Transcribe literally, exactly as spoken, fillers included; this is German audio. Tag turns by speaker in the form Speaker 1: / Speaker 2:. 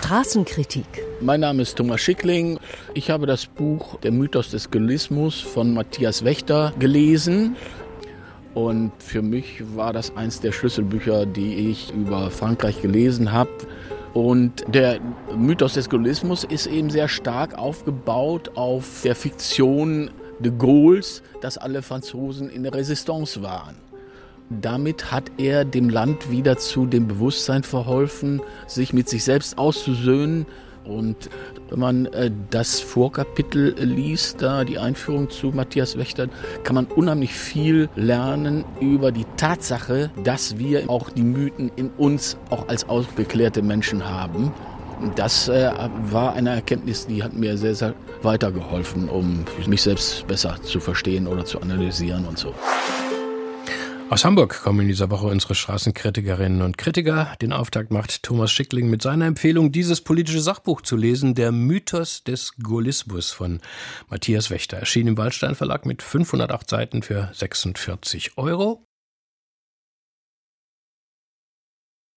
Speaker 1: Straßenkritik.
Speaker 2: Mein Name ist Thomas Schickling. Ich habe das Buch Der Mythos des Gaullismus von Matthias Wächter gelesen. Und für mich war das eins der Schlüsselbücher, die ich über Frankreich gelesen habe. Und der Mythos des Gaullismus ist eben sehr stark aufgebaut auf der Fiktion de Gaulles, dass alle Franzosen in der Resistance waren. Damit hat er dem Land wieder zu dem Bewusstsein verholfen, sich mit sich selbst auszusöhnen. Und wenn man äh, das Vorkapitel liest, da die Einführung zu Matthias Wächter, kann man unheimlich viel lernen über die Tatsache, dass wir auch die Mythen in uns auch als aufgeklärte Menschen haben. Das äh, war eine Erkenntnis, die hat mir sehr, sehr weitergeholfen, um mich selbst besser zu verstehen oder zu analysieren und so.
Speaker 3: Aus Hamburg kommen in dieser Woche unsere Straßenkritikerinnen und Kritiker. Den Auftakt macht Thomas Schickling mit seiner Empfehlung, dieses politische Sachbuch zu lesen, Der Mythos des Gaullismus von Matthias Wächter. Erschien im Waldstein Verlag mit fünfhundertacht Seiten für sechsundvierzig Euro.